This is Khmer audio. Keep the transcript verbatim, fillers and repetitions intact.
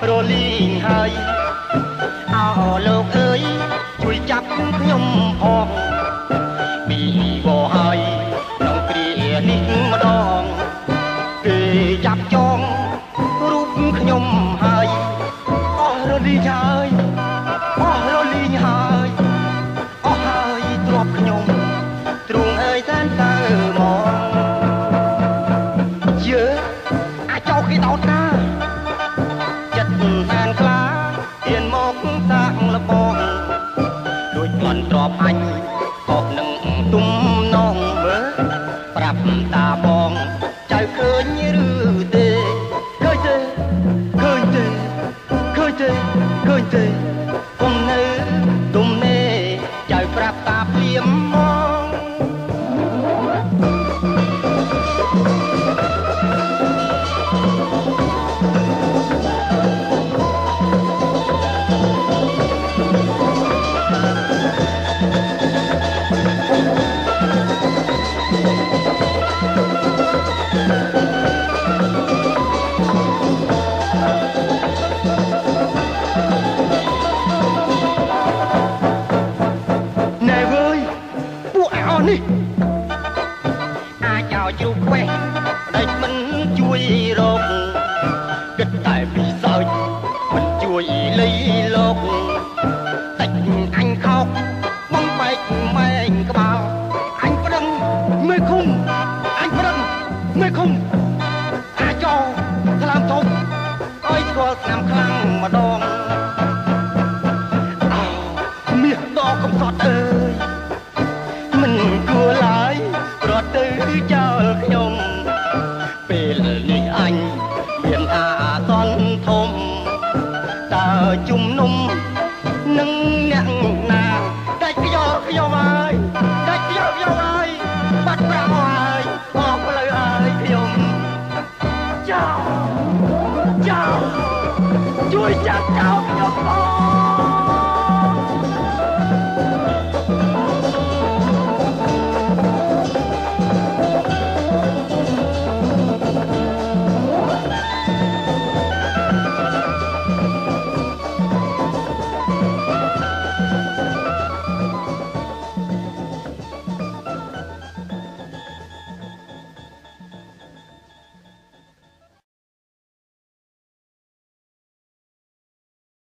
រលីងហើយអោលោកអើយជួយចាប់ខ្ញុំផងពីវហើយក្នុងគ្រានេះម្ដងគេចាប់ចងរូបខ្ញុំហើយអស់រលីងហើយអស់រលីងហើយអស់ហើយទ្រពខ្ញុំទ្រង់អើយតានតើមកជើអាចោគេដោតណាចិត្តតានខ្លាទៀនមកសាក់លបងដូចក្លន់ទ្រពអញក៏នឹងទុំនងមើប្រាប់តាបងចៅឃើញឬទេឃើញទេឃើញទេឃើញទេឃើញទេគុំនៅទុំនេចៅប្រាប់តាព្រាមមកនេះអាចឲ្យជ្រូកខ្វេះដេចមិនជួយរកគិតតែពីសើចមិនជួយលីលោកតិចអញខោកបងបែកម៉ែងក្បាលអញប្រឹងមើលឃុំអញប្រឹងមើលឃុំអាចោស្លាមធំអើយស្គាល់ស្នាមខ្លាំងម្ដងអោមាសដកកំសត់អើយមិនគួរឡើយប្រត់ទៅចោលខ្ញុំពេលនេះអញមានអាសន្នធំតើជំនុំនឹងអ្នកណាដាច់ខ្យល់ខ្ញុំហើយដាច់ខ្យល់ខ្ញុំហើយបាត់ប្រោហើយអស់ផ្លូវហើយខ្ញុំចោលចោលជួយចាត់ចោលខ្ញុំផង